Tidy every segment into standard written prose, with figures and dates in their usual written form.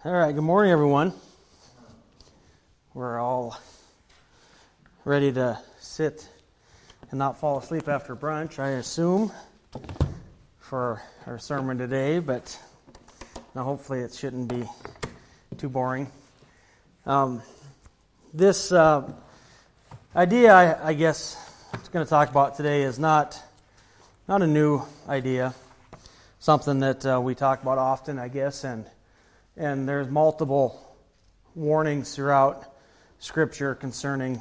All right, good morning, everyone. We're all ready to sit and not fall asleep after brunch, I assume, for our sermon today, but now hopefully it shouldn't be too boring. This idea, I guess, I'm going to talk about today is not a new idea, something that we talk about often, I guess, and there's multiple warnings throughout Scripture concerning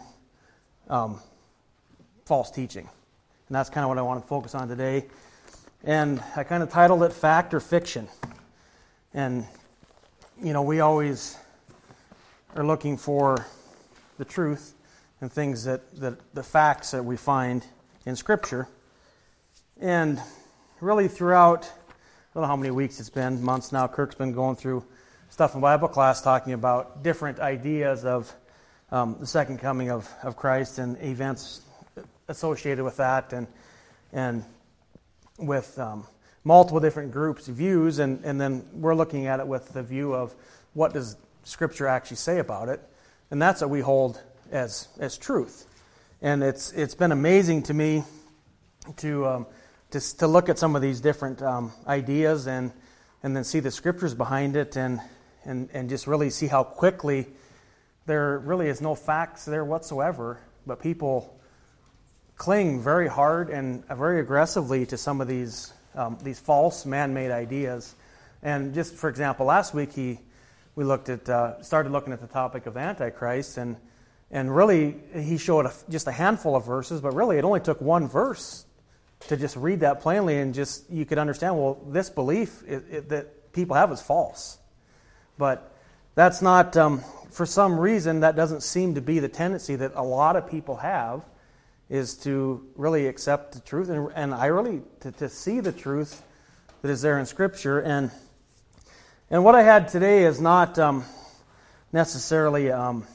false teaching. And that's kind of what I want to focus on today. And I kind of titled it Fact or Fiction. And, you know, we always are looking for the truth and things that the facts that we find in Scripture. And really throughout, I don't know how many weeks it's been, months now, Kirk's been going through stuff in Bible class talking about different ideas of the second coming of Christ and events associated with that, and with multiple different groups' views, and then we're looking at it with the view of what does Scripture actually say about it, and that's what we hold as truth. And it's been amazing to me to look at some of these different ideas and then see the Scriptures behind it, and just really see how quickly there really is no facts there whatsoever, but people cling very hard and very aggressively to some of these false man-made ideas. And just for example, last week we started looking at the topic of Antichrist, and really he showed just a handful of verses, but really it only took one verse to just read that plainly, and just you could understand, well, this belief that people have is false. But that's not, for some reason, that doesn't seem to be the tendency that a lot of people have, is to really accept the truth and I really to see the truth that is there in Scripture. And what I had today is not necessarily,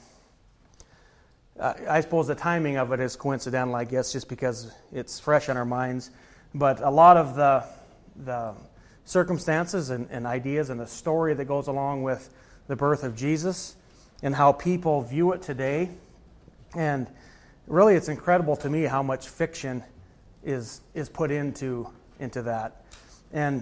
I suppose the timing of it is coincidental, I guess, just because it's fresh on our minds. But a lot of the circumstances and ideas and the story that goes along with the birth of Jesus and how people view it today. And really it's incredible to me how much fiction is put into that. And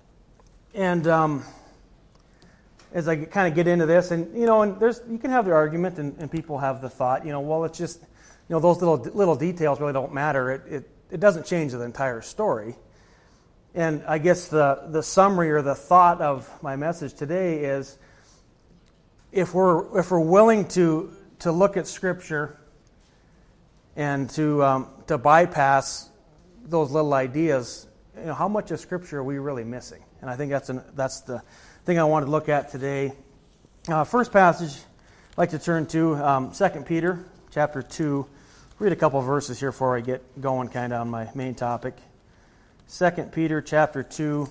as I kind of get into this, and you know, and you can have the argument, and people have the thought, you know, well, it's just, you know, those little details really don't matter. It doesn't change the entire story. And I guess the summary or the thought of my message today is, if we're willing to look at Scripture and to bypass those little ideas, you know, how much of Scripture are we really missing? And I think that's the thing I want to look at today. First passage I'd like to turn to 2 Peter chapter 2. Read a couple of verses here before I get going kind of on my main topic. 2 Peter chapter 2.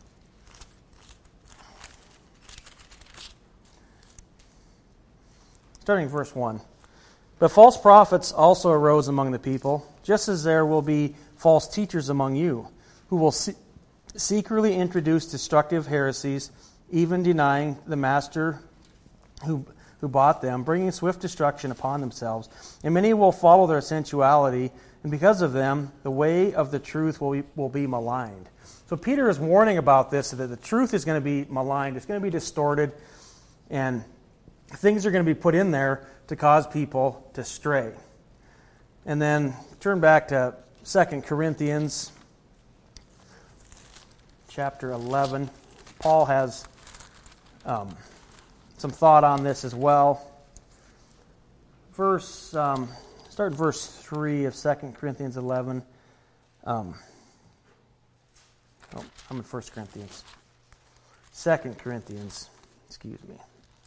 Starting verse 1. But false prophets also arose among the people, just as there will be false teachers among you, who will secretly introduce destructive heresies, even denying the master who bought them, bringing swift destruction upon themselves. And many will follow their sensuality, and because of them, the way of the truth will be maligned. So Peter is warning about this, that the truth is going to be maligned, it's going to be distorted, and things are going to be put in there to cause people to stray. And then turn back to 2 Corinthians chapter 11. Paul has some thought on this as well. Start in verse 3 of 2 Corinthians 11. I'm in 1 Corinthians. 2 Corinthians, excuse me.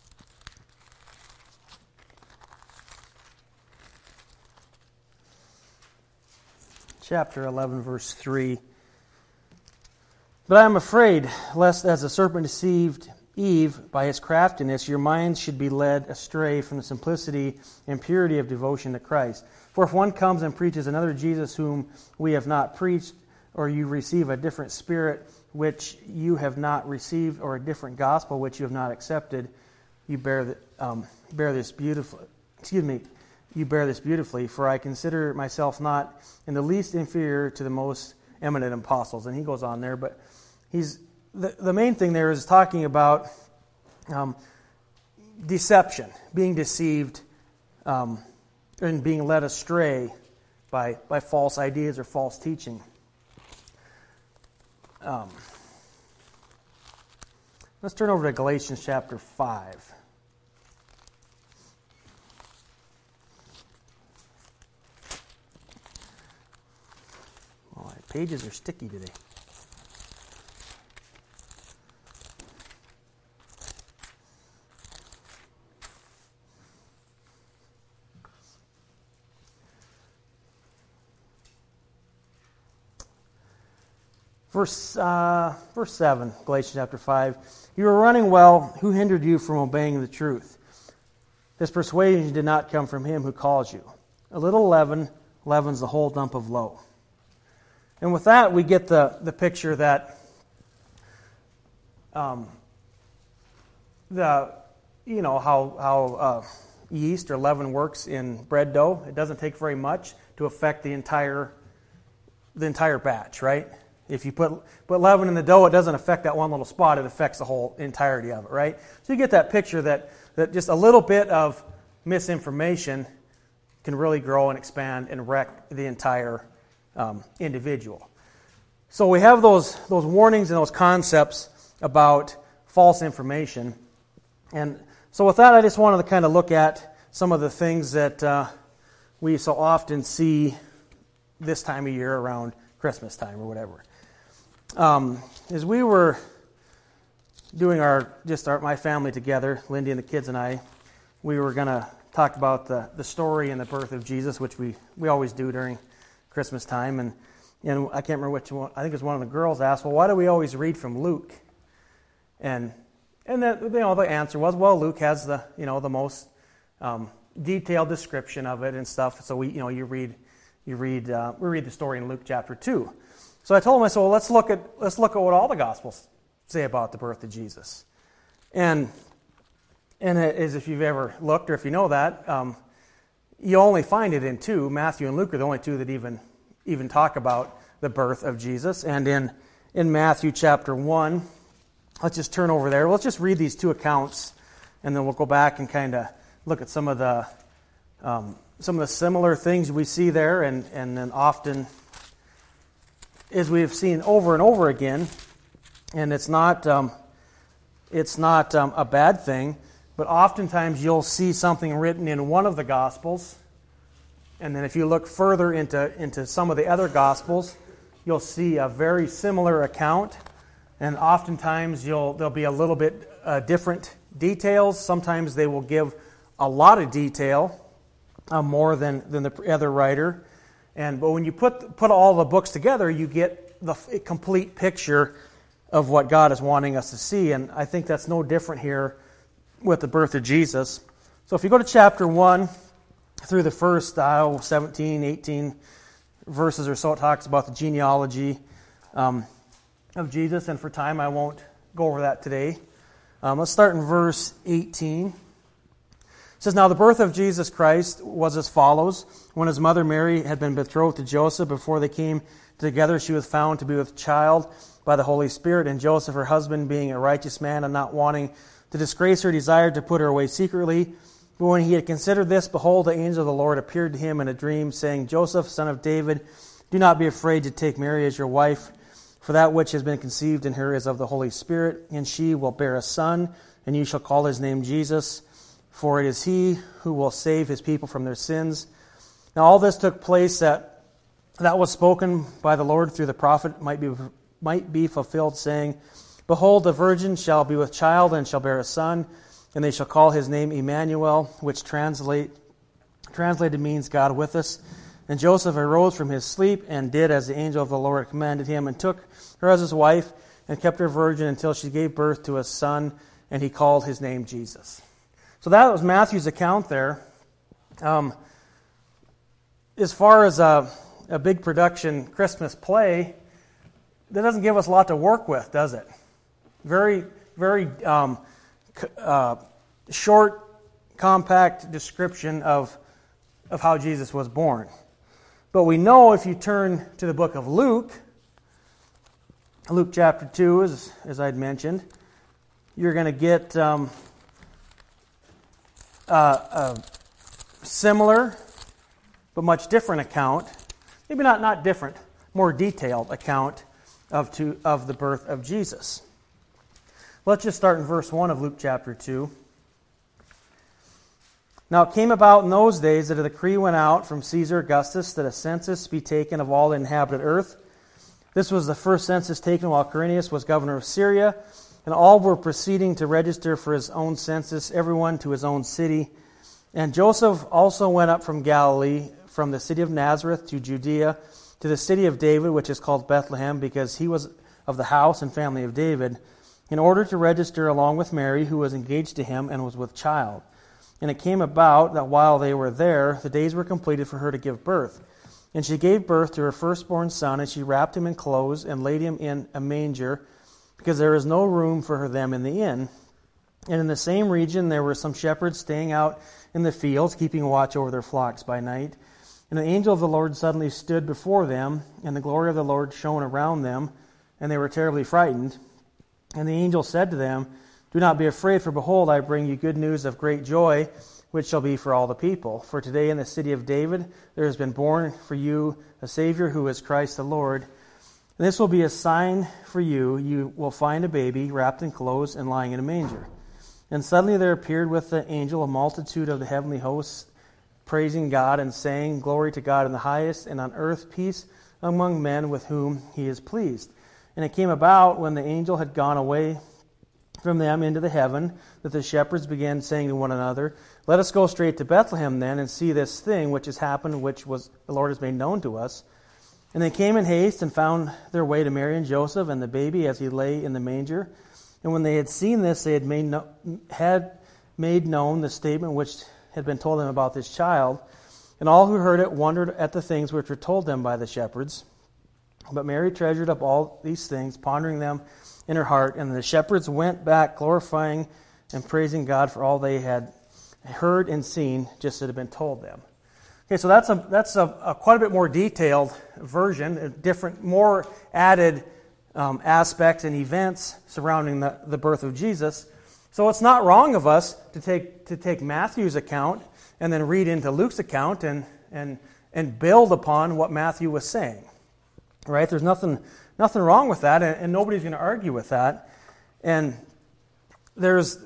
Chapter 11, verse 3. But I am afraid, lest as the serpent deceived Eve by his craftiness, your minds should be led astray from the simplicity and purity of devotion to Christ. For if one comes and preaches another Jesus whom we have not preached, or you receive a different spirit which you have not received, or a different gospel which you have not accepted, you bear this beautifully. You bear this beautifully, for I consider myself not in the least inferior to the most eminent apostles. And he goes on there, but the main thing there is talking about deception, being deceived, and being led astray by false ideas or false teaching. Let's turn over to Galatians chapter 5. Oh, my pages are sticky today. Verse 7, Galatians chapter 5. You were running well. Who hindered you from obeying the truth? This persuasion did not come from him who calls you. A little leaven leavens the whole lump of loaf. And with that, we get the picture that how yeast or leaven works in bread dough. It doesn't take very much to affect the entire batch, right? If you put leaven in the dough, it doesn't affect that one little spot. It affects the whole entirety of it, right? So you get that picture that just a little bit of misinformation can really grow and expand and wreck the entire individual. So we have those warnings and those concepts about false information. And so with that, I just wanted to kind of look at some of the things that we so often see this time of year around Christmas time or whatever. As we were doing my family together, Lindy and the kids and I, we were going to talk about the story and the birth of Jesus, which we always do during Christmas time. And I can't remember which one. I think it was one of the girls asked, "Well, why do we always read from Luke?" And the answer was, well, Luke has the most detailed description of it and stuff. So we read the story in Luke chapter 2. So I told him, I said, well, let's look at what all the Gospels say about the birth of Jesus. And as if you've ever looked, or if you know that, you only find it in two. Matthew and Luke are the only two that even talk about the birth of Jesus. And in Matthew chapter 1, let's just turn over there. Let's just read these two accounts, and then we'll go back and kind of look at some of the similar things we see there, and then often, as we've seen over and over again, and it's not a bad thing, but oftentimes you'll see something written in one of the Gospels, and then if you look further into some of the other Gospels, you'll see a very similar account, and oftentimes there'll be a little bit different details. Sometimes they will give a lot of detail, more than the other writer. But when you put all the books together, you get the complete picture of what God is wanting us to see. And I think that's no different here with the birth of Jesus. So if you go to chapter 1 through the first 17, 18 verses or so, it talks about the genealogy of Jesus. And for time, I won't go over that today. Let's start in verse 18. It says, now the birth of Jesus Christ was as follows. When his mother Mary had been betrothed to Joseph, before they came together, she was found to be with child by the Holy Spirit. And Joseph, her husband, being a righteous man and not wanting to disgrace her, desired to put her away secretly. But when he had considered this, behold, the angel of the Lord appeared to him in a dream, saying, Joseph, son of David, do not be afraid to take Mary as your wife, for that which has been conceived in her is of the Holy Spirit, and she will bear a son, and you shall call his name Jesus. For it is he who will save his people from their sins. Now all this took place that was spoken by the Lord through the prophet might be fulfilled, saying, behold, the virgin shall be with child and shall bear a son, and they shall call his name Emmanuel, which translated means God with us. And Joseph arose from his sleep and did as the angel of the Lord commanded him, and took her as his wife, and kept her virgin until she gave birth to a son, and he called his name Jesus. So that was Matthew's account there. As far as a big production Christmas play, that doesn't give us a lot to work with, does it? Very, very short, compact description of how Jesus was born. But we know if you turn to the book of Luke chapter 2, as I'd mentioned, you're going to get a similar but much different account, maybe not different, more detailed account of the birth of Jesus. Let's just start in verse 1 of Luke chapter 2. Now it came about in those days that a decree went out from Caesar Augustus that a census be taken of all the inhabited earth. This was the first census taken while Quirinius was governor of Syria, and all were proceeding to register for his own census, everyone to his own city. And Joseph also went up from Galilee, from the city of Nazareth to Judea, to the city of David, which is called Bethlehem, because he was of the house and family of David, in order to register along with Mary, who was engaged to him and was with child. And it came about that while they were there, the days were completed for her to give birth. And she gave birth to her firstborn son, and she wrapped him in clothes and laid him in a manger, because there was no room for them in the inn. And in the same region there were some shepherds staying out in the fields, keeping watch over their flocks by night. And the angel of the Lord suddenly stood before them, and the glory of the Lord shone around them, and they were terribly frightened. And the angel said to them, "Do not be afraid, for behold, I bring you good news of great joy, which shall be for all the people. For today in the city of David there has been born for you a Savior, who is Christ the Lord. And this will be a sign for you. You will find a baby wrapped in clothes and lying in a manger." And suddenly there appeared with the angel a multitude of the heavenly hosts, praising God and saying, "Glory to God in the highest, and on earth peace among men with whom he is pleased." And it came about, when the angel had gone away from them into the heaven, that the shepherds began saying to one another, "Let us go straight to Bethlehem then, and see this thing which has happened, which the Lord has made known to us." And they came in haste and found their way to Mary and Joseph and the baby as he lay in the manger. And when they had seen this, they had made known the statement which had been told them about this child. And all who heard it wondered at the things which were told them by the shepherds. But Mary treasured up all these things, pondering them in her heart. And the shepherds went back, glorifying and praising God for all they had heard and seen, just as had been told them. Okay, so that's a quite a bit more detailed version, different, more added aspects and events surrounding the birth of Jesus. So it's not wrong of us to take Matthew's account and then read into Luke's account and build upon what Matthew was saying. Right? There's nothing wrong with that, and nobody's going to argue with that. And there's,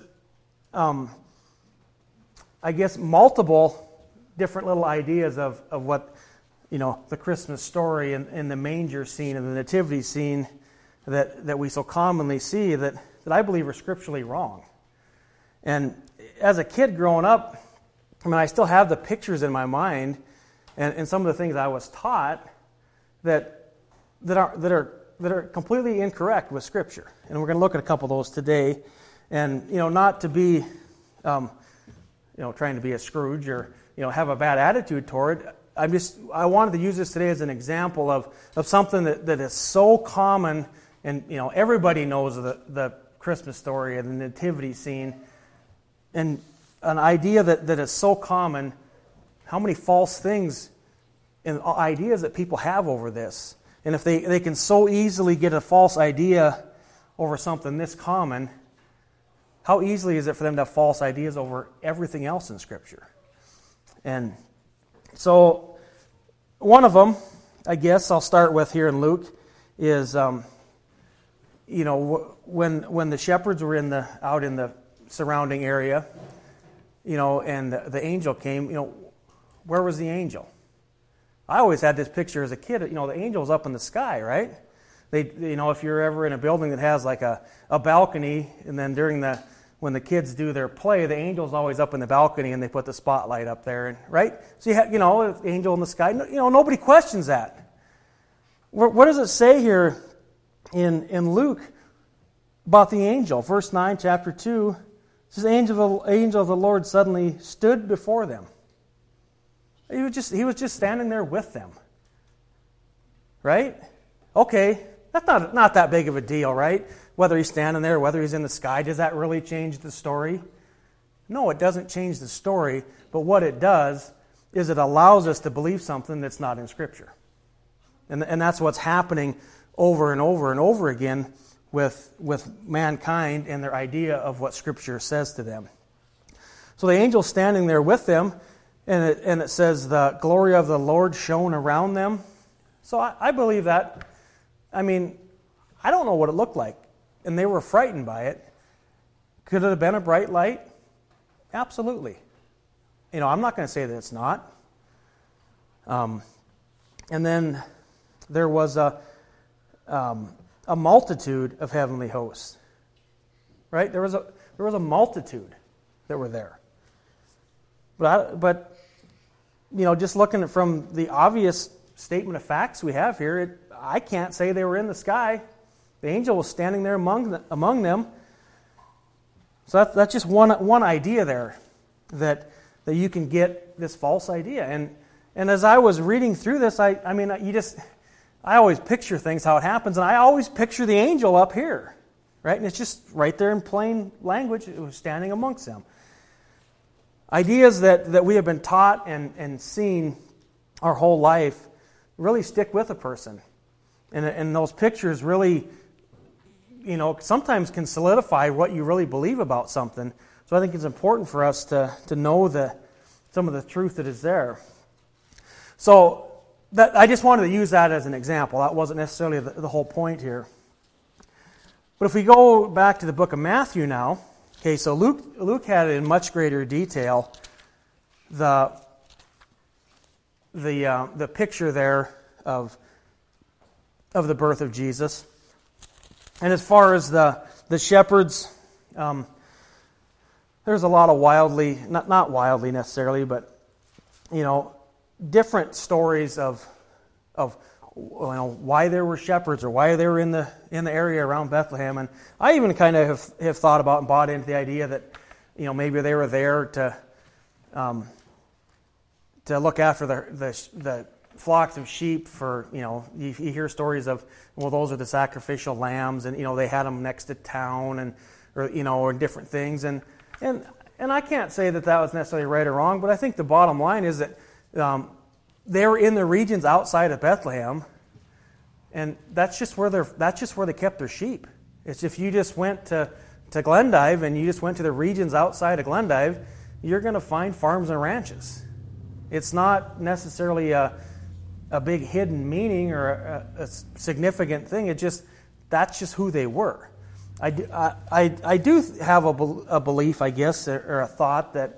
I guess, multiple different little ideas of what, the Christmas story and the manger scene and the nativity scene that we so commonly see that I believe are scripturally wrong. And as a kid growing up, I still have the pictures in my mind and some of the things I was taught that are completely incorrect with Scripture. And we're going to look at a couple of those today. And, not to be, trying to be a Scrooge or, have a bad attitude toward it. I wanted to use this today as an example of something that is so common, and, everybody knows the Christmas story and the nativity scene, and an idea that is so common, how many false things and ideas that people have over this. And if they can so easily get a false idea over something this common, how easily is it for them to have false ideas over everything else in Scripture? And so one of them, I guess I'll start with here in Luke, is when the shepherds were out in the surrounding area, and the angel came, where was the angel? I always had this picture as a kid, the angel's up in the sky, right? If you're ever in a building that has like a balcony, and then when the kids do their play, the angel's always up in the balcony and they put the spotlight up there, right? So you have, an angel in the sky. Nobody questions that. What does it say here in Luke about the angel? Verse 9, chapter 2, it says, angel of the Lord suddenly stood before them. He was just standing there with them. Right? Okay, That's not that big of a deal, right? Whether he's standing there, whether he's in the sky, does that really change the story? No, it doesn't change the story, but what it does is it allows us to believe something that's not in Scripture. And that's what's happening over and over and over again with mankind and their idea of what Scripture says to them. So the angel's standing there with them, and it says, the glory of the Lord shone around them. So I believe that. I mean, I don't know what it looked like, and they were frightened by it. Could it have been a bright light? Absolutely. I'm not going to say that it's not. And then there was a multitude of heavenly hosts. Right? There was a multitude that were there. But just looking from the obvious statement of facts we have here, I can't say they were in the sky. The angel was standing there among them. So that's just one idea there that you can get this false idea. And as I was reading through this, I always picture things how it happens, and I always picture the angel up here, right? And it's just right there in plain language. It was standing amongst them. Ideas that we have been taught and seen our whole life really stick with a person. And those pictures really, sometimes can solidify what you really believe about something. So I think it's important for us to know some of the truth that is there. So I just wanted to use that as an example. That wasn't necessarily the whole point here. But if we go back to the book of Matthew now, okay, so Luke had in much greater detail the picture there of the birth of Jesus. And as far as the shepherds, there's a lot of not wildly necessarily, but different stories of why there were shepherds or why they were in the area around Bethlehem. And I even kind of have thought about and bought into the idea that maybe they were there to look after the flocks of sheep. For you hear stories of, well, those are the sacrificial lambs, and they had them next to town, or different things. And I can't say that was necessarily right or wrong, but I think the bottom line is that they were in the regions outside of Bethlehem, and that's just where they kept their sheep. It's if you just went to Glendive and you just went to the regions outside of Glendive, you're going to find farms and ranches. It's not necessarily a big hidden meaning or a significant thing. That's just who they were. I do have a belief, I guess, or a thought that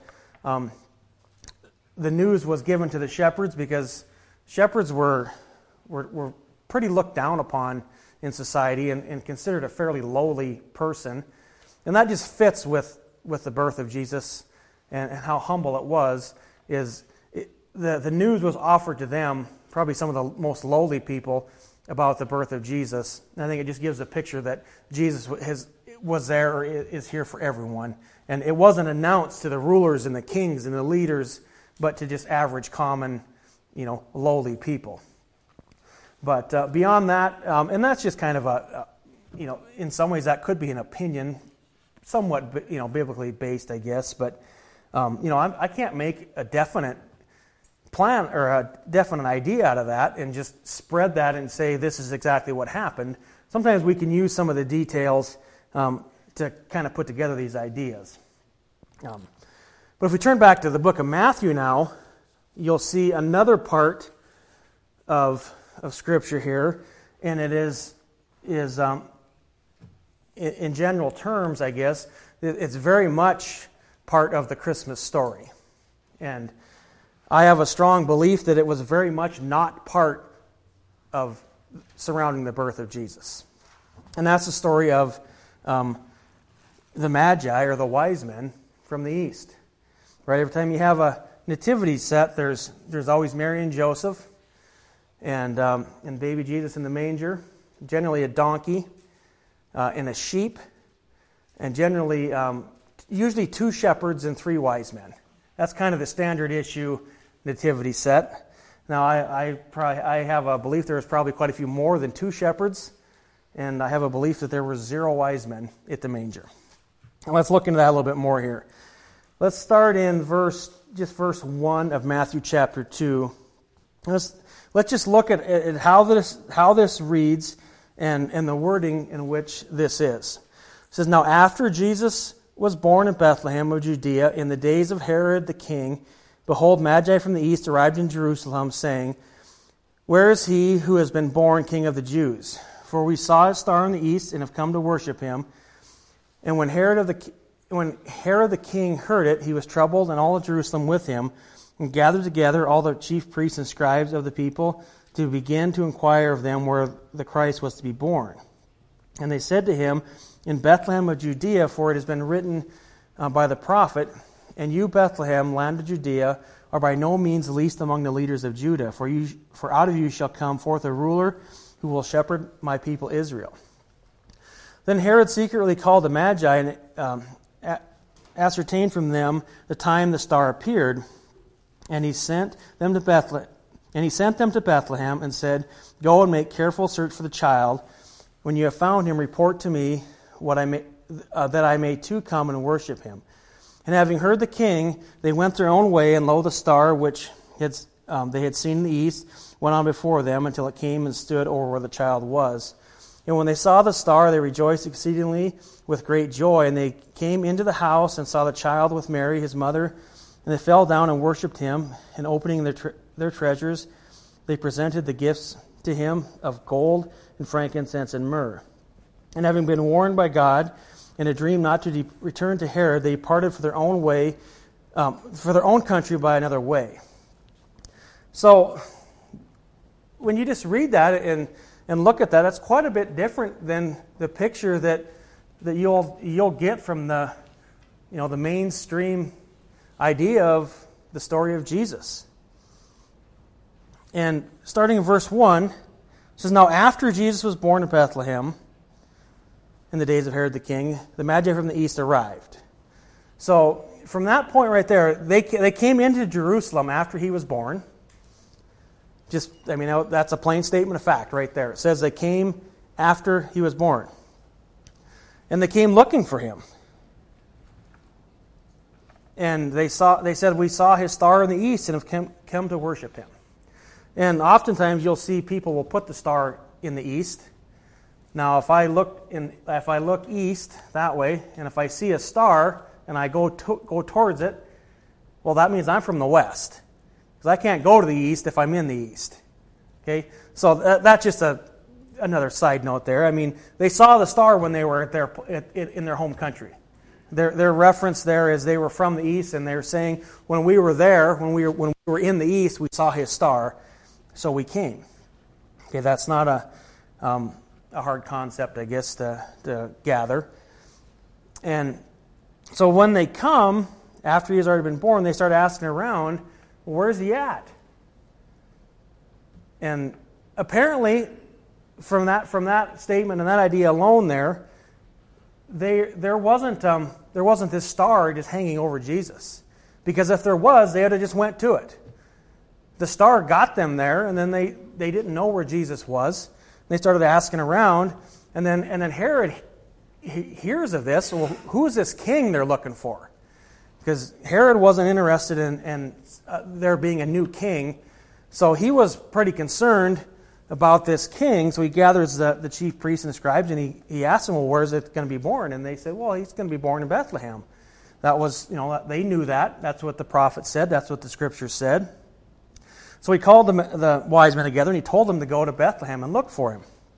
the news was given to the shepherds because shepherds were pretty looked down upon in society and considered a fairly lowly person. And that just fits with the birth of Jesus and how humble it was. The news was offered to them, probably some of the most lowly people, about the birth of Jesus. And I think it just gives a picture that Jesus was there or is here for everyone. And it wasn't announced to the rulers and the kings and the leaders, but to just average, common, lowly people. But beyond that, and that's just kind of in some ways that could be an opinion, somewhat, biblically based, I guess. But, I can't make a definite plan or a definite idea out of that and just spread that and say this is exactly what happened. Sometimes we can use some of the details to kind of put together these ideas. But if we turn back to the book of Matthew now, you'll see another part of Scripture here, and it is in general terms, I guess, it's very much part of the Christmas story. And I have a strong belief that it was very much not part of surrounding the birth of Jesus. And that's the story of the Magi, or the wise men from the east. Right? Every time you have a nativity set, there's always Mary and Joseph, and baby Jesus in the manger, generally a donkey and a sheep, and generally usually 2 shepherds and 3 wise men. That's kind of the standard issue nativity set. Now I have a belief there's probably quite a few more than 2 shepherds, and I have a belief that there were 0 wise men at the manger. And let's look into that a little bit more here. Let's start in verse 1 of Matthew chapter 2. Let's just look at how this reads and the wording in which this is. It says, "Now after Jesus was born in Bethlehem of Judea in the days of Herod the king, behold, Magi from the east arrived in Jerusalem, saying, 'Where is he who has been born King of the Jews? For we saw his star in the east and have come to worship him.' And when Herod the king heard it, he was troubled, and all of Jerusalem with him, and gathered together all the chief priests and scribes of the people to begin to inquire of them where the Christ was to be born. And they said to him, 'In Bethlehem of Judea, for it has been written by the prophet, and you, Bethlehem, land of Judea, are by no means least among the leaders of Judah, for out of you shall come forth a ruler who will shepherd my people Israel.' Then Herod secretly called the Magi and ascertained from them the time the star appeared, and he sent them to Bethlehem. And said, 'Go and make careful search for the child. When you have found him, report to me that I may too come and worship him.' And having heard the king, they went their own way, and lo, the star which they had seen in the east went on before them until it came and stood over where the child was. And when they saw the star, they rejoiced exceedingly with great joy. And they came into the house and saw the child with Mary, his mother, and they fell down and worshipped him. And opening their treasures, they presented the gifts to him of gold and frankincense and myrrh. And having been warned by God in a dream not to return to Herod, they departed for their own way, for their own country by another way." So, when you just read that and look at that, that's quite a bit different than the picture that you'll get from the mainstream idea of the story of Jesus. And starting in verse 1, it says, "Now after Jesus was born in Bethlehem, in the days of Herod the king, the Magi from the east arrived." So from that point right there, they came into Jerusalem after he was born. That's a plain statement of fact right there. It says they came after he was born. And they came looking for him. And they said, "We saw his star in the east and have come to worship him." And oftentimes you'll see people will put the star in the east. Now, if I look east that way, and if I see a star and I go towards it, well, that means I'm from the west, because I can't go to the east if I'm in the east. Okay, so that's just another side note there. I mean, they saw the star when they were in their home country. Their reference there is they were from the east, and they're saying when we were there, when we were in the east, we saw his star, so we came. Okay, that's not a hard concept, I guess, to gather. And so when they come, after he's already been born, they start asking around, well, where's he at? And apparently, from that statement and that idea alone there wasn't this star just hanging over Jesus. Because if there was, they would have just went to it. The star got them there, and then they didn't know where Jesus was. They started asking around, and then Herod hears of this. Well, who is this king they're looking for? Because Herod wasn't interested in there being a new king, so he was pretty concerned about this king. So he gathers the chief priests and the scribes, and he asks them, "Well, where is it going to be born?" And they said, "Well, he's going to be born in Bethlehem." That was, they knew that. That's what the prophet said. That's what the scripture said. So he called the wise men together, and he told them to go to Bethlehem and look for him.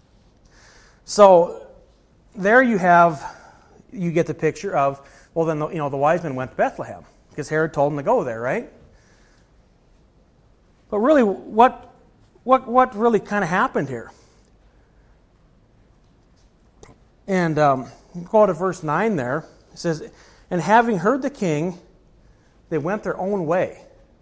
So there you get the picture of, well, then the wise men went to Bethlehem because Herod told them to go there, right? But really, what really kind of happened here? And go to verse 9 there. It says, "And having heard the king, they went their own way."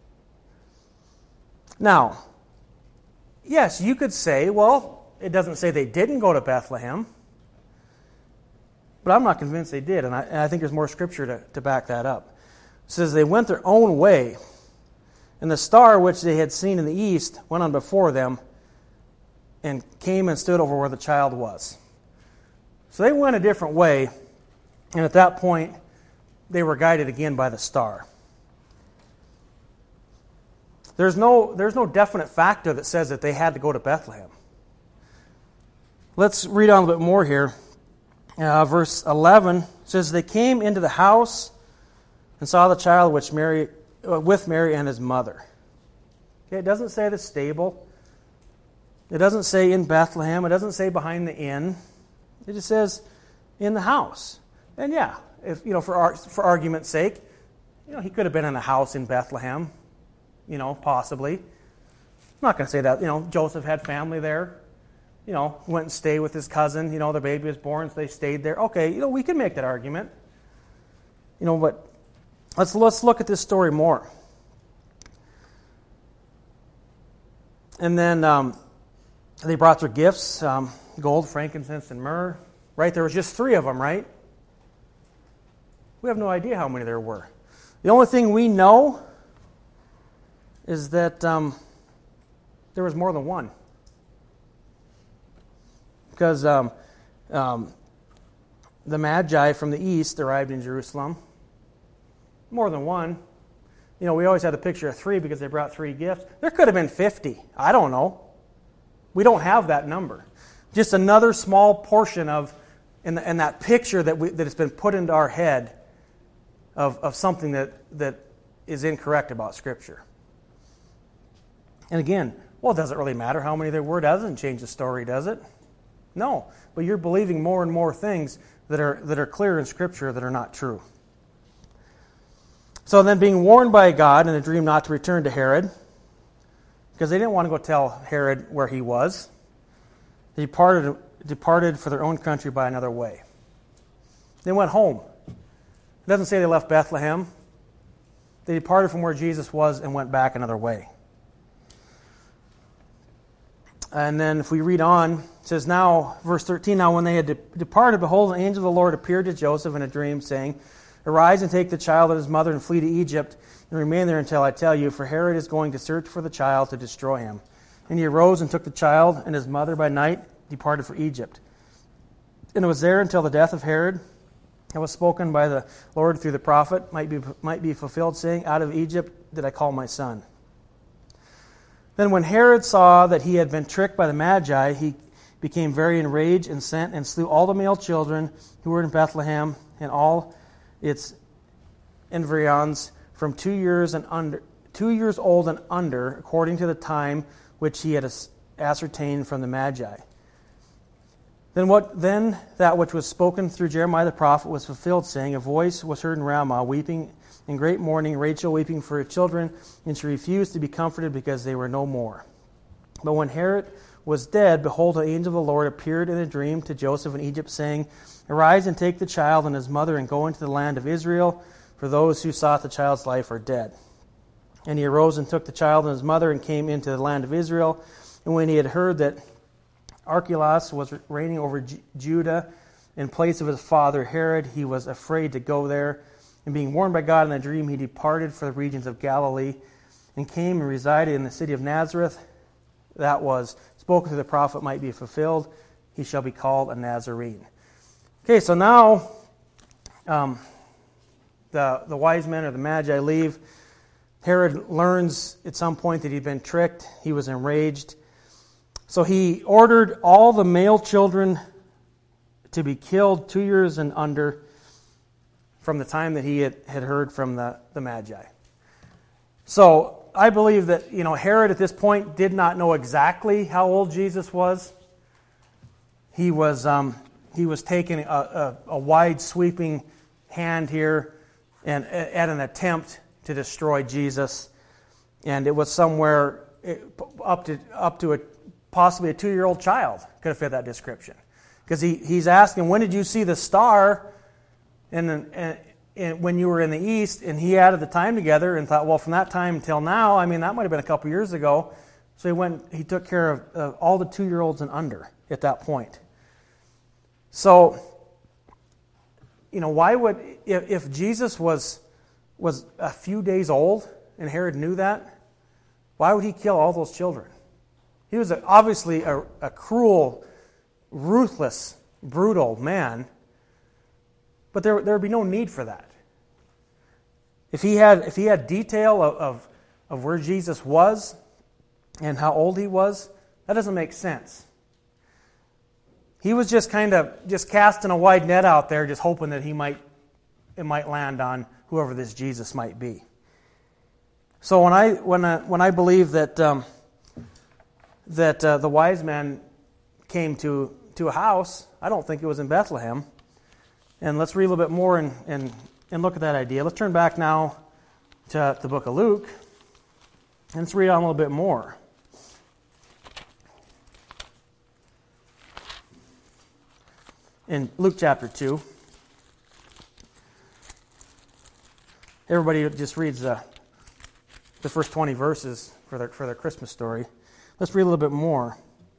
Now, yes, you could say, well, it doesn't say they didn't go to Bethlehem, but I'm not convinced they did, and I think there's more scripture to back that up. It says they went their own way, and the star which they had seen in the east went on before them and came and stood over where the child was. So they went a different way, and at that point, they were guided again by the star. There's no definite factor that says that they had to go to Bethlehem. Let's read on a bit more here. Verse 11 says, they came into the house and saw the child with Mary and his mother. Okay, it doesn't say the stable. It doesn't say in Bethlehem. It doesn't say behind the inn. It just says in the house. And yeah, if for argument's sake, he could have been in a house in Bethlehem, possibly. I'm not going to say that. Joseph had family there. Went and stayed with his cousin. The baby was born, so they stayed there. Okay, we can make that argument. But let's look at this story more. And then they brought their gifts, gold, frankincense, and myrrh. Right? There was just 3 of them, right? We have no idea how many there were. The only thing we know is that there was more than one. Because the Magi from the east arrived in Jerusalem. More than one. We always had the picture of 3 because they brought 3 gifts. There could have been 50. I don't know. We don't have that number. Just another small portion of, in that picture that has been put into our head of something that is incorrect about Scripture. And again, it doesn't really matter how many there were. It doesn't change the story, does it? No, but you're believing more and more things that are clear in Scripture that are not true. So then being warned by God in a dream not to return to Herod, because they didn't want to go tell Herod where he was, they departed for their own country by another way. They went home. It doesn't say they left Bethlehem. They departed from where Jesus was and went back another way. And then if we read on, it says now, verse 13, now when they had departed, behold, an angel of the Lord appeared to Joseph in a dream, saying, arise and take the child and his mother and flee to Egypt, and remain there until I tell you, for Herod is going to search for the child to destroy him. And he arose and took the child and his mother by night, departed for Egypt. And it was there until the death of Herod, that was spoken by the Lord through the prophet, might be fulfilled, saying, out of Egypt did I call my son. Then when Herod saw that he had been tricked by the Magi, he became very enraged and sent and slew all the male children who were in Bethlehem and all its environs from 2 years old and under, according to the time which he had ascertained from the Magi. Then that which was spoken through Jeremiah the prophet was fulfilled, saying, a voice was heard in Ramah, weeping in great mourning, Rachel weeping for her children, and she refused to be comforted because they were no more. But when Herod was dead, behold, an angel of the Lord appeared in a dream to Joseph in Egypt, saying, arise and take the child and his mother and go into the land of Israel, for those who sought the child's life are dead. And he arose and took the child and his mother and came into the land of Israel. And when he had heard that Archelaus was reigning over Judah in place of his father Herod, he was afraid to go there. And being warned by God in a dream, he departed for the regions of Galilee and came and resided in the city of Nazareth. That was spoken to the prophet might be fulfilled. He shall be called a Nazarene. Okay, so now the wise men or the Magi leave. Herod learns at some point that he'd been tricked. He was enraged. So he ordered all the male children to be killed 2 years and under from the time that he had heard from the Magi. So I believe that Herod at this point did not know exactly how old Jesus was. He was taking a wide sweeping hand here and at an attempt to destroy Jesus, and it was somewhere up to possibly a 2-year-old child could have fit that description, because he's asking, when did you see the star? And when you were in the east, and he added the time together and thought, well, from that time until now, that might have been a couple years ago. So he took care of all the 2-year-olds and under at that point. So, why would, if Jesus was a few days old and Herod knew that, why would he kill all those children? He was obviously a cruel, ruthless brutal man, but there would be no need for that. If he had detail of where Jesus was and how old he was, that doesn't make sense. He was just kind of just casting a wide net out there, just hoping that it might land on whoever this Jesus might be. So when I believe that the wise men came to a house, I don't think it was in Bethlehem. And let's read a little bit more and look at that idea. Let's turn back now to the book of Luke, and let's read on a little bit more. In Luke chapter 2, everybody just reads the first 20 verses for their Christmas story. Let's read a little bit more.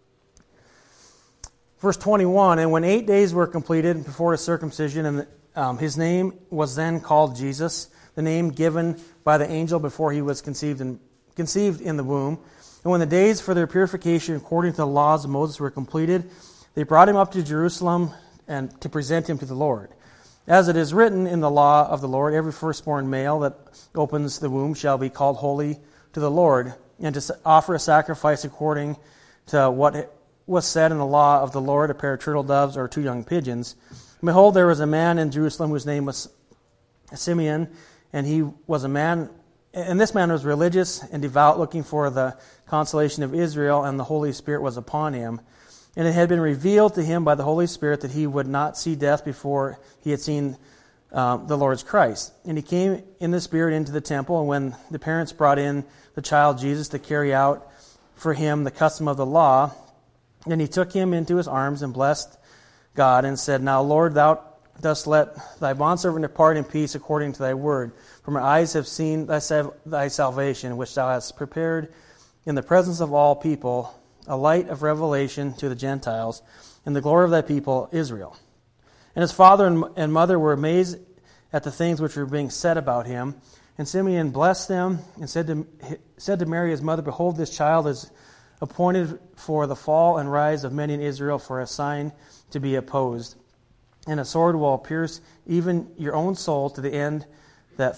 Verse 21, and when 8 days were completed before his circumcision, and his name was then called Jesus, the name given by the angel before he was conceived in the womb. And when the days for their purification according to the laws of Moses were completed, they brought him up to Jerusalem and to present him to the Lord. As it is written in the law of the Lord, every firstborn male that opens the womb shall be called holy to the Lord, and to offer a sacrifice according to what was said in the law of the Lord, a pair of turtle doves or 2 young pigeons. And behold, there was a man in Jerusalem whose name was Simeon, and he was a man, and this man was religious and devout, looking for the consolation of Israel, and the Holy Spirit was upon him. And it had been revealed to him by the Holy Spirit that he would not see death before he had seen the Lord's Christ. And he came in the Spirit into the temple, and when the parents brought in the child Jesus to carry out for him the custom of the law, then he took him into his arms and blessed God and said, Now, Lord, thou dost let thy bondservant depart in peace according to thy word. For my eyes have seen thy salvation, which thou hast prepared in the presence of all people, a light of revelation to the Gentiles, and the glory of thy people Israel. And his father and mother were amazed at the things which were being said about him. And Simeon blessed them and said to Mary his mother, Behold, this child is appointed for the fall and rise of many in Israel, for a sign to be opposed. And a sword will pierce even your own soul to the end that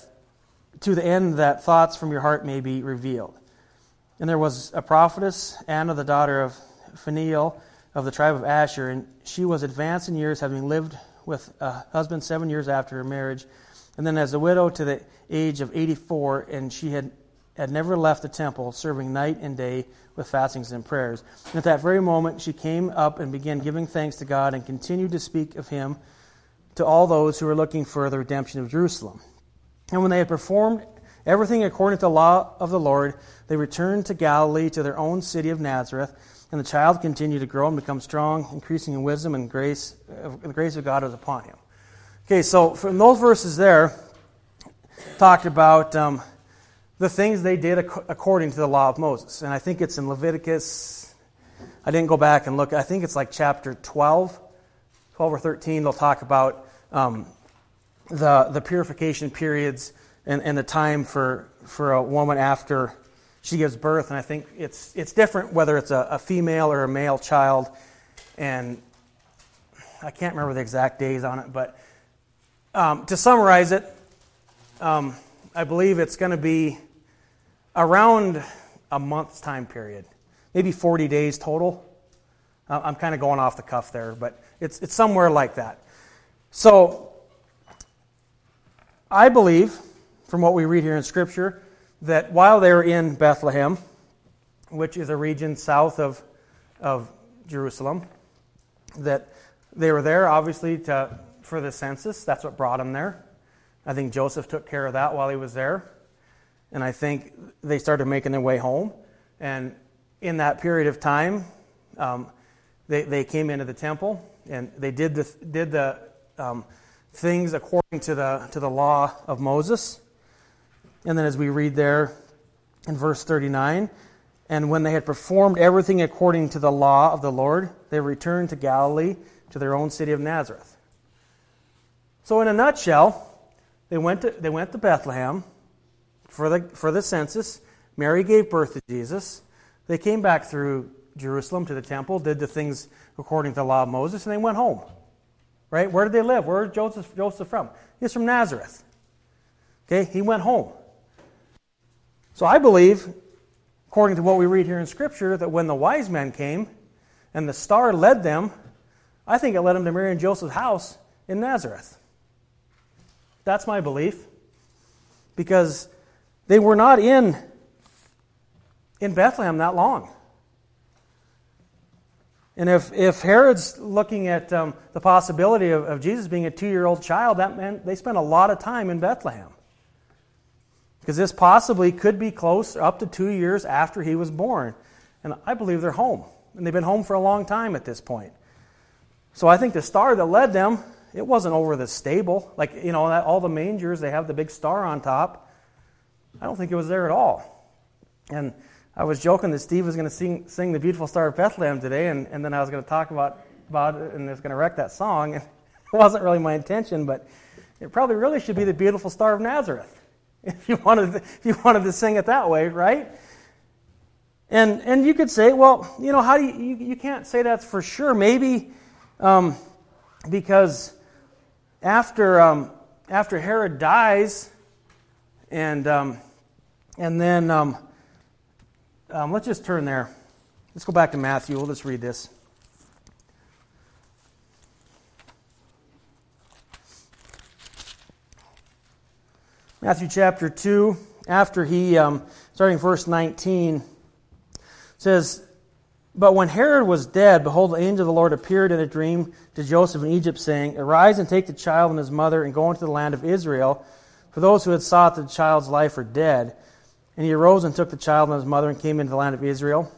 thoughts from your heart may be revealed. And there was a prophetess, Anna, the daughter of Phanuel, of the tribe of Asher, and she was advanced in years, having lived with a husband 7 years after her marriage, and then as a widow to the age of 84, and she had never left the temple, serving night and day with fastings and prayers. And at that very moment she came up and began giving thanks to God, and continued to speak of him to all those who were looking for the redemption of Jerusalem. And when they had performed everything according to the law of the Lord, they returned to Galilee, to their own city of Nazareth. And the child continued to grow and become strong, increasing in wisdom and grace. The grace of God was upon him. Okay, so from those verses there, talked about the things they did according to the law of Moses. And I think it's in Leviticus. I didn't go back and look. I think it's like chapter 12 or 13. They'll talk about the purification periods and the time for a woman after she gives birth. And I think it's different whether it's a female or a male child. And I can't remember the exact days on it. But to summarize it, I believe it's going to be around a month's time period. Maybe 40 days total. I'm kind of going off the cuff there, but it's somewhere like that. So I believe, from what we read here in Scripture, that while they were in Bethlehem, which is a region south of Jerusalem, that they were there obviously for the census. That's what brought them there. I think Joseph took care of that while he was there. And I think they started making their way home. And in that period of time, they came into the temple, and they did the things according to the law of Moses. And then as we read there in verse 39, and when they had performed everything according to the law of the Lord, they returned to Galilee, to their own city of Nazareth. So in a nutshell, they went to Bethlehem for the census. Mary gave birth to Jesus. They came back through Jerusalem to the temple, did the things according to the law of Moses, and they went home. right? Where did they live? Where is Joseph from? He's from Nazareth. Okay, he went home. So I believe, according to what we read here in Scripture, that when the wise men came and the star led them, I think it led them to Mary and Joseph's house in Nazareth. That's my belief. Because they were not in Bethlehem that long. And if Herod's looking at the possibility of Jesus being a 2-year-old child, that meant they spent a lot of time in Bethlehem. Because this possibly could be close, up to 2 years after he was born. And I believe they're home. And they've been home for a long time at this point. So I think the star that led them, it wasn't over the stable. Like, all the mangers, they have the big star on top. I don't think it was there at all. And I was joking that Steve was going to sing the Beautiful Star of Bethlehem today, and then I was going to talk about it, and it's going to wreck that song. And it wasn't really my intention, but it probably really should be the Beautiful Star of Nazareth, if you wanted to sing it that way, right? And you could say, well, how do you can't say that's for sure. Maybe because after Herod dies, and then let's just turn there. Let's go back to Matthew. We'll just read this. Matthew chapter 2, after he, starting verse 19, says, "But when Herod was dead, behold, the angel of the Lord appeared in a dream to Joseph in Egypt, saying, Arise and take the child and his mother and go into the land of Israel, for those who had sought the child's life are dead. And he arose and took the child and his mother and came into the land of Israel.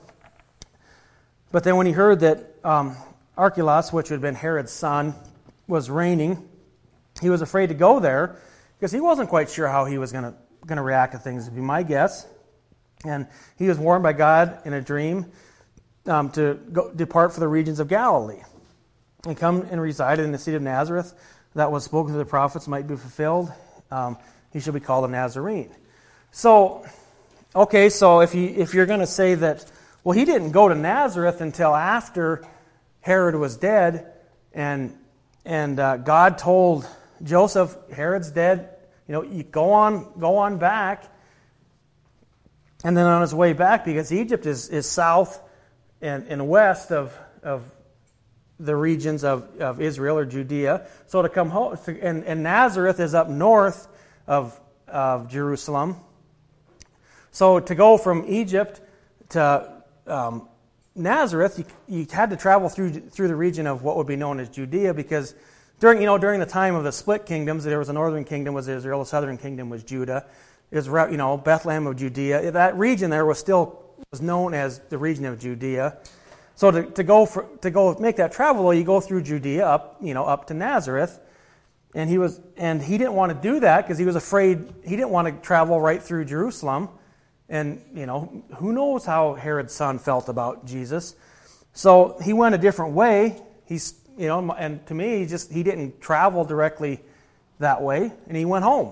But then when he heard that Archelaus, which had been Herod's son, was reigning, he was afraid to go there, because he wasn't quite sure how he was going to react to things, would be my guess. And he was warned by God in a dream to depart for the regions of Galilee and come and reside in the city of Nazareth. That was spoken to the prophets might be fulfilled. He shall be called a Nazarene. So, okay, so if you're going to say that, well, he didn't go to Nazareth until after Herod was dead, and God told Joseph, Herod's dead, you go on back. And then on his way back, because Egypt is south and west of the regions of Israel or Judea, so to come home, and Nazareth is up north of Jerusalem. So to go from Egypt to Nazareth, you had to travel through the region of what would be known as Judea, because during the time of the split kingdoms, there was a northern kingdom was Israel, a southern kingdom was Judah. It was Bethlehem of Judea. That region there was known as the region of Judea. So to go make that travel, you go through Judea up to Nazareth, and he didn't want to do that because he was afraid. He didn't want to travel right through Jerusalem, and who knows how Herod's son felt about Jesus. So he went a different way. And to me, he didn't travel directly that way, and he went home.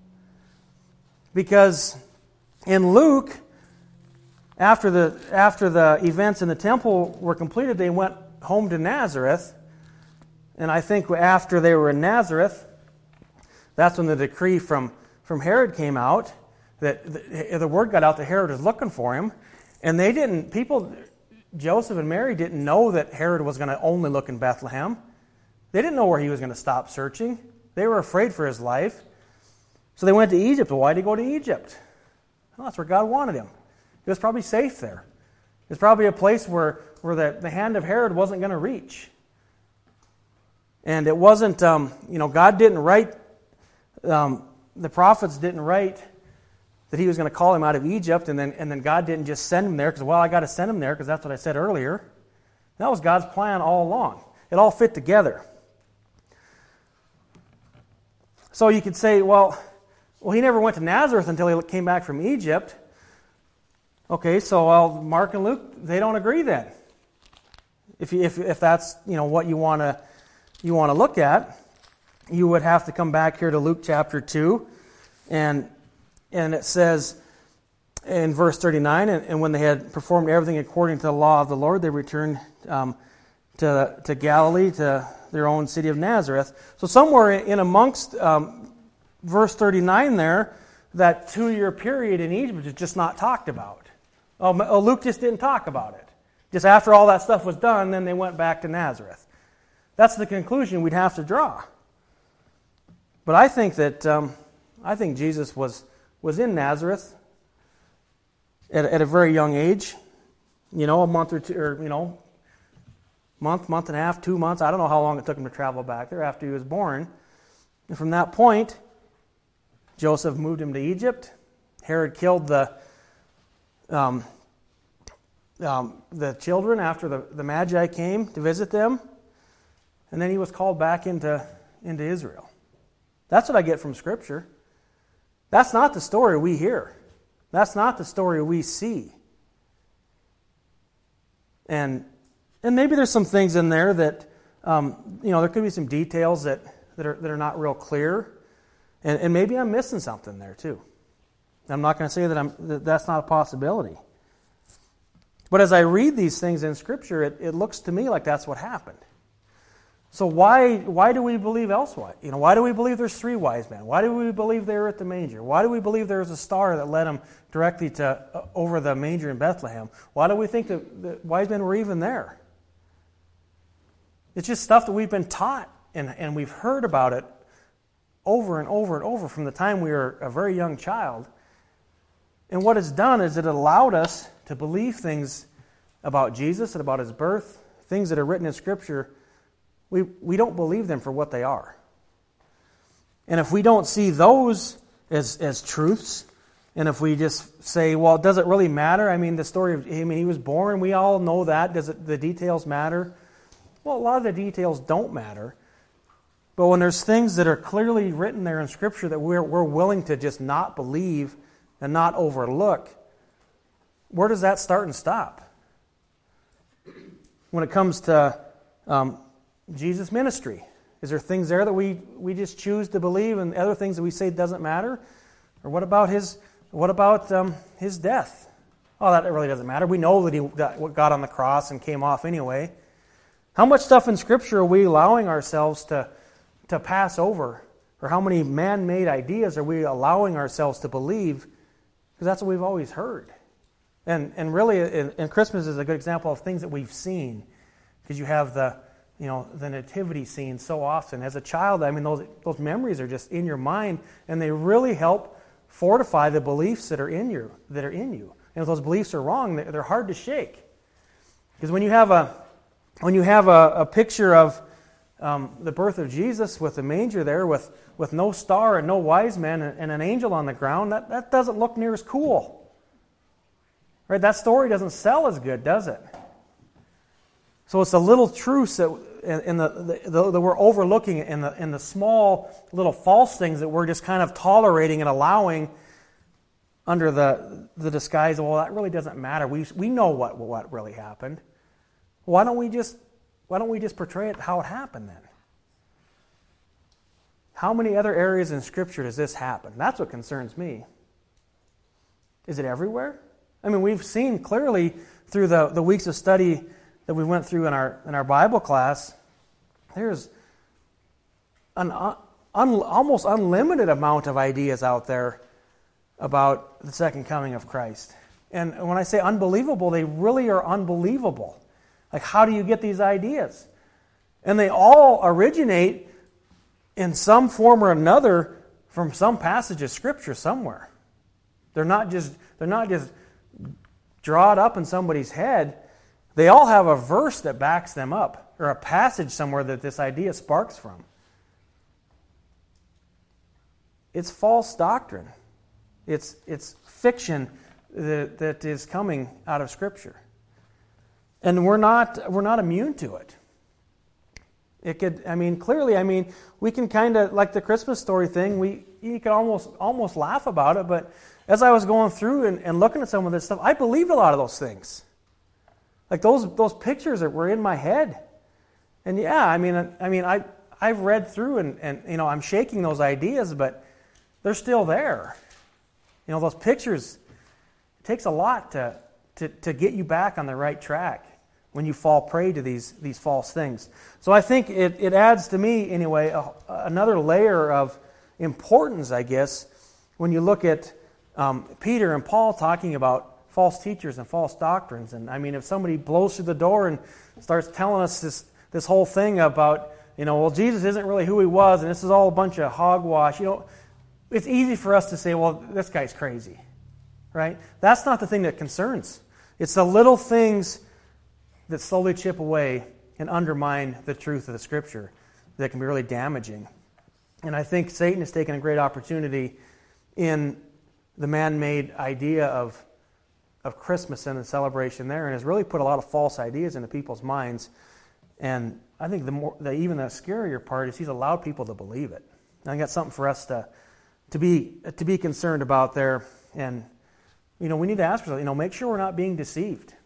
Because in Luke, after the events in the temple were completed, they went home to Nazareth. And I think after they were in Nazareth, that's when the decree from Herod came out, that the word got out that Herod was looking for him. And Joseph and Mary didn't know that Herod was going to only look in Bethlehem. They didn't know where he was going to stop searching. They were afraid for his life. So they went to Egypt. Well, why did he go to Egypt? Well, that's where God wanted him. It was probably safe there. It was probably a place where the hand of Herod wasn't going to reach. And it wasn't, God didn't write, the prophets didn't write that he was going to call him out of Egypt, and then God didn't just send him there because, I got to send him there because that's what I said earlier. That was God's plan all along. It all fit together. So you could say, well, he never went to Nazareth until he came back from Egypt. Okay, so Mark and Luke, they don't agree then. If that's what you want to look at, you would have to come back here to Luke chapter 2, and it says in verse 39, and when they had performed everything according to the law of the Lord, they returned to Galilee, to their own city of Nazareth. So somewhere in amongst verse 39 there, that 2-year period in Egypt is just not talked about. Luke just didn't talk about it. Just after all that stuff was done, then they went back to Nazareth. That's the conclusion we'd have to draw. But I think that Jesus was in Nazareth at a very young age. A month or two, or month and a half, 2 months. I don't know how long it took him to travel back there after he was born. And from that point, Joseph moved him to Egypt. Herod killed the children after the Magi came to visit them. And then he was called back into Israel. That's what I get from Scripture. That's not the story we hear. That's not the story we see. And maybe there's some things in there that, there could be some details that are not real clear. And maybe I'm missing something there too. I'm not going to say that's not a possibility. But as I read these things in Scripture, it looks to me like that's what happened. So why do we believe elsewise? Why do we believe there's 3 wise men? Why do we believe they were at the manger? Why do we believe there was a star that led them directly to over the manger in Bethlehem? Why do we think that the wise men were even there? It's just stuff that we've been taught and we've heard about it over and over and over from the time we were a very young child. And what it's done is it allowed us to believe things about Jesus and about His birth, things that are written in Scripture. We don't believe them for what they are. And if we don't see those as truths, and if we just say, well, does it really matter? The story of he was born, we all know that. Does the details matter? Well, a lot of the details don't matter. But when there's things that are clearly written there in Scripture that we're willing to just not believe and not overlook, where does that start and stop? When it comes to Jesus' ministry, is there things there that we just choose to believe and other things that we say doesn't matter? Or what about his death? Oh, that really doesn't matter. We know that he got on the cross and came off anyway. How much stuff in Scripture are we allowing ourselves to pass over? Or how many man-made ideas are we allowing ourselves to believe? Because that's what we've always heard. And really, and Christmas is a good example of things that we've seen. Because you have the nativity scene so often. As a child, those memories are just in your mind, and they really help fortify the beliefs that are in you. And if those beliefs are wrong, they're hard to shake. Because when you have a picture of the birth of Jesus with the manger there, with no star and no wise men and an angel on the ground, that doesn't look near as cool. Right? That story doesn't sell as good, does it? So it's the little truths that we're overlooking in the small little false things that we're just kind of tolerating and allowing under the disguise of, well, that really doesn't matter. We know what really happened. Why don't we just portray it how it happened then? How many other areas in Scripture does this happen? That's what concerns me. Is it everywhere? We've seen clearly through the weeks of study that we went through in our Bible class, there's an almost unlimited amount of ideas out there about the second coming of Christ. And when I say unbelievable, they really are unbelievable. Like, how do you get these ideas? And they all originate in some form or another from some passage of Scripture somewhere. They're not just drawn up in somebody's head. They all have a verse that backs them up, or a passage somewhere that this idea sparks from. It's false doctrine. It's fiction that is coming out of Scripture. And we're not immune to it. It could, clearly, we can kind of, like the Christmas story thing, you could almost laugh about it, but as I was going through and looking at some of this stuff, I believed a lot of those things. Like those pictures that were in my head. And yeah, I've read through and I'm shaking those ideas, but they're still there. Those pictures, it takes a lot to get you back on the right track. when you fall prey to these false things. So I think it adds to me, anyway, another layer of importance, I guess, when you look at Peter and Paul talking about false teachers and false doctrines. And I mean, if somebody blows through the door and starts telling us this whole thing about, well, Jesus isn't really who he was, and this is all a bunch of hogwash, it's easy for us to say, well, this guy's crazy, right? That's not the thing that concerns. It's the little things that slowly chip away and undermine the truth of the Scripture that can be really damaging. And I think Satan has taken a great opportunity in the man-made idea of Christmas and the celebration there, and has really put a lot of false ideas into people's minds. And I think even the scarier part is he's allowed people to believe it. And I think that's something for us to be concerned about there. And we need to ask ourselves, make sure we're not being deceived.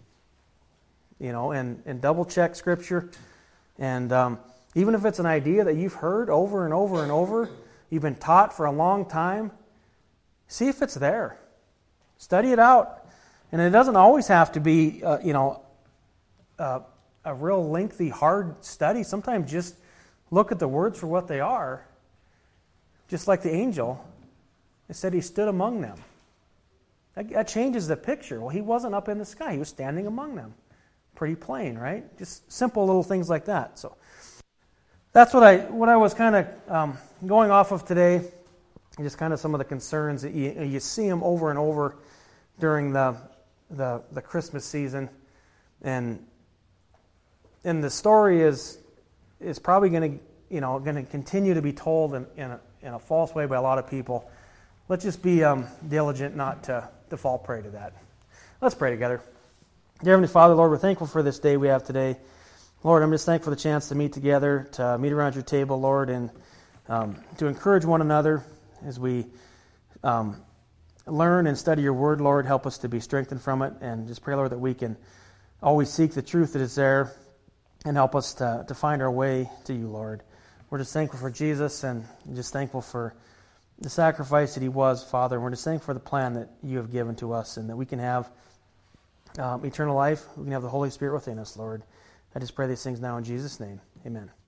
And double check Scripture. And even if it's an idea that you've heard over and over and over, you've been taught for a long time, see if it's there. Study it out. And it doesn't always have to be, a real lengthy, hard study. Sometimes just look at the words for what they are. Just like the angel, it said he stood among them. That changes the picture. Well, he wasn't up in the sky. He was standing among them. Pretty plain, right? Just simple little things like that. So that's what I was kind of going off of today. Just kind of some of the concerns that you see them over and over during the Christmas season, and the story is probably going to continue to be told in a false way by a lot of people. Let's just be diligent not to fall prey to that. Let's pray together. Dear Heavenly Father, Lord, we're thankful for this day we have today. Lord, I'm just thankful for the chance to meet together, to meet around your table, Lord, and to encourage one another as we learn and study your word, Lord. Help us to be strengthened from it, and just pray, Lord, that we can always seek the truth that is there, and help us to find our way to you, Lord. We're just thankful for Jesus, and just thankful for the sacrifice that he was, Father. And we're just thankful for the plan that you have given to us, and that we can have eternal life. We can have the Holy Spirit within us, Lord. I just pray these things now in Jesus' name. Amen.